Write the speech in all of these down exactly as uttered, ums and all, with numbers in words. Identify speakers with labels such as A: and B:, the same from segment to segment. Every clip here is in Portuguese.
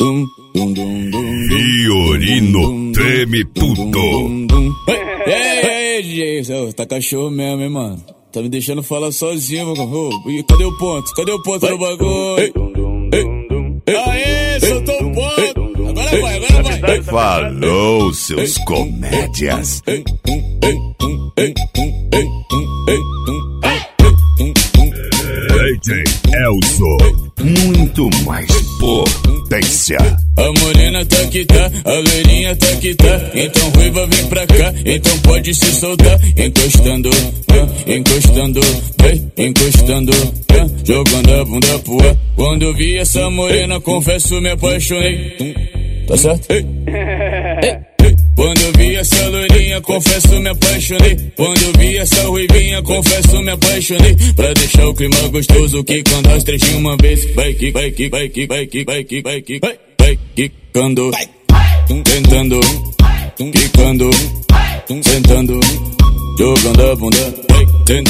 A: Fiorino treme tudo.
B: Ei, ei, D J, tá cachorro mesmo, hein, mano? Tá me deixando falar sozinho, mano. Oh, cadê o ponto? Cadê o ponto do bagulho? Aê, soltou o ponto. Agora vai, agora vai.
A: Falou, seus comédias. D J Elzo, muito mais potência.
B: A morena tá que tá, a loirinha tá que tá. Então ruiva vem pra cá, então pode se soltar. Encostando, ah, encostando, ei, encostando, ah, jogando a bunda pro ar. Quando eu vi essa morena, confesso me apaixonei. Tá certo? Ei, ei. Quando eu vi essa loirinha, confesso me apaixonei. Quando eu vi essa ruivinha, confesso me apaixonei. Pra deixar o clima gostoso, que quando as três de uma vez vai que, vai que, vai que, vai que, vai que, vai que, vai, vai quicando, tentando, quicando, sentando, jogando a bunda, vai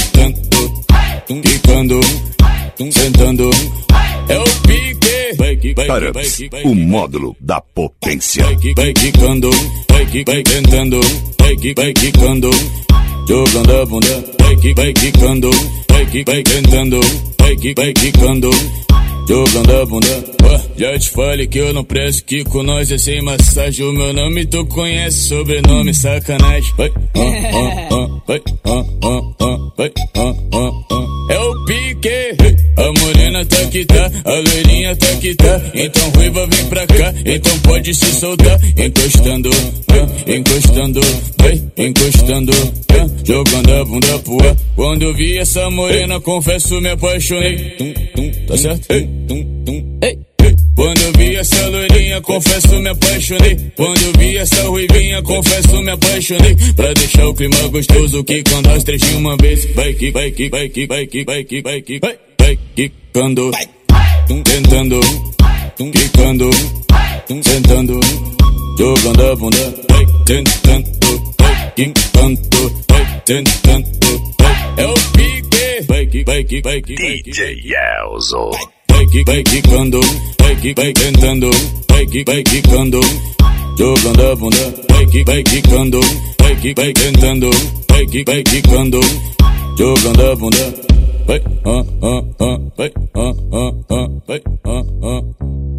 B: tentando, quicando, sentando. É o pique.
A: Tarams, o módulo da potência.
B: Vai quicando, vai que vai tentando, vai que vai quicando, jogando a bunda, vai que vai quicando, vai que vai tentando, vai que vai quicando, jogando a bunda. Oh, já te falei que eu não presto, que com nós é sem massagem. O meu nome tu conhece, sobrenome sacanagem. Vai, ah, ah, ah, vai, ah, ah, ah, vai, ah, ah, ah. É o pique. A morena tá que tá, a loirinha tá que tá. Então ruiva vem pra cá, então pode se soltar. Encostando, ah, encostando, vai, encostando, ah, jogando a bunda pro ar. Quando eu vi essa morena, confesso me apaixonei. Tá certo? Ei, ei. Quando eu vi essa loirinha, confesso me apaixonei. Quando eu vi essa ruivinha, confesso me apaixonei. Pra deixar o clima gostoso, que quando as três de uma vez vai que, vai que, vai que, vai que, vai que, vai que, vai, vai quicando, tentando, quicando, sentando, jogando a bunda, vai tentando, vai quicando, vai tentando, vai. É o pique, vai que, vai que, vai que, vai que,
A: D J Elzo.
B: vai que vai quicando, vai que vai tentando, vai que vai quicando, jogando a bunda, vai que vai quicando, vai que vai tentando, vai que vai quicando, jogando a bunda, vai, ah, ah, ah, vai, ah, ah, ah, vai, ah, ah.